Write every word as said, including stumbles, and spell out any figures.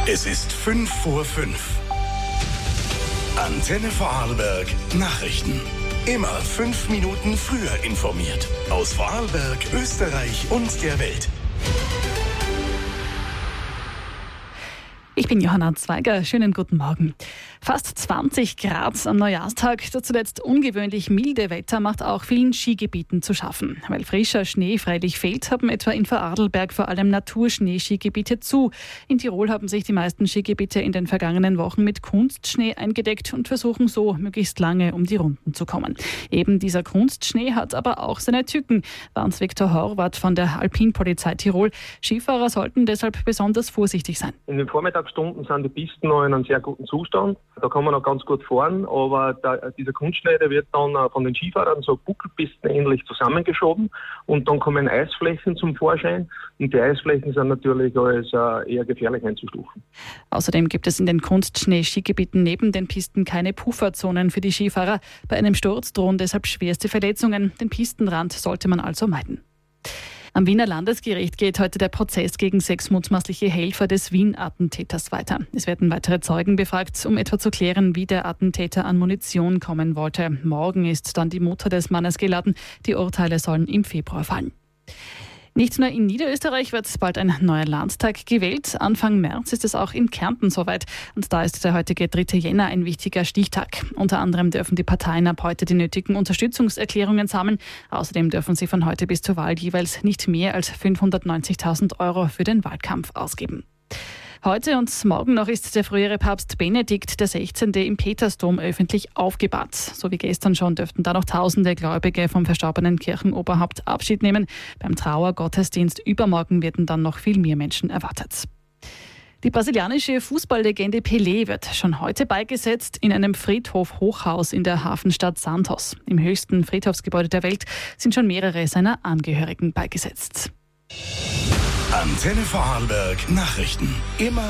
Es ist fünf vor fünf. Antenne Vorarlberg Nachrichten. Immer fünf Minuten früher informiert. Aus Vorarlberg, Österreich und der Welt. Ich bin Johanna Zweiger. Schönen guten Morgen. Fast zwanzig Grad am Neujahrstag. Das zuletzt ungewöhnlich milde Wetter macht auch vielen Skigebieten zu schaffen. Weil frischer Schnee freilich fehlt, haben etwa in Vorarlberg vor allem Naturschneeskigebiete zu. In Tirol haben sich die meisten Skigebiete in den vergangenen Wochen mit Kunstschnee eingedeckt und versuchen so möglichst lange um die Runden zu kommen. Eben dieser Kunstschnee hat aber auch seine Tücken, warnt Viktor Horvath von der Alpinpolizei Tirol. Skifahrer sollten deshalb besonders vorsichtig sein. In den Vormittagsstunden sind die Pisten noch in einem sehr guten Zustand. Da kann man noch ganz gut fahren, aber der, dieser Kunstschnee, der wird dann von den Skifahrern so Buckelpisten ähnlich zusammengeschoben und dann kommen Eisflächen zum Vorschein und die Eisflächen sind natürlich als äh, eher gefährlich einzustufen. Außerdem gibt es in den Kunstschnee-Skigebieten neben den Pisten keine Pufferzonen für die Skifahrer. Bei einem Sturz drohen deshalb schwerste Verletzungen. Den Pistenrand sollte man also meiden. Am Wiener Landesgericht geht heute der Prozess gegen sechs mutmaßliche Helfer des Wien-Attentäters weiter. Es werden weitere Zeugen befragt, um etwa zu klären, wie der Attentäter an Munition kommen wollte. Morgen ist dann die Mutter des Mannes geladen. Die Urteile sollen im Februar fallen. Nicht nur in Niederösterreich wird bald ein neuer Landtag gewählt. Anfang März ist es auch in Kärnten soweit. Und da ist der heutige dritte Jänner ein wichtiger Stichtag. Unter anderem dürfen die Parteien ab heute die nötigen Unterstützungserklärungen sammeln. Außerdem dürfen sie von heute bis zur Wahl jeweils nicht mehr als fünfhundertneunzigtausend Euro für den Wahlkampf ausgeben. Heute und morgen noch ist der frühere Papst Benedikt der Sechzehnte im Petersdom öffentlich aufgebahrt. So wie gestern schon dürften da noch tausende Gläubige vom verstorbenen Kirchenoberhaupt Abschied nehmen. Beim Trauergottesdienst übermorgen werden dann noch viel mehr Menschen erwartet. Die brasilianische Fußballlegende Pelé wird schon heute beigesetzt in einem Friedhof-Hochhaus in der Hafenstadt Santos. Im höchsten Friedhofsgebäude der Welt sind schon mehrere seiner Angehörigen beigesetzt. Antenne Vorarlberg Nachrichten. Immer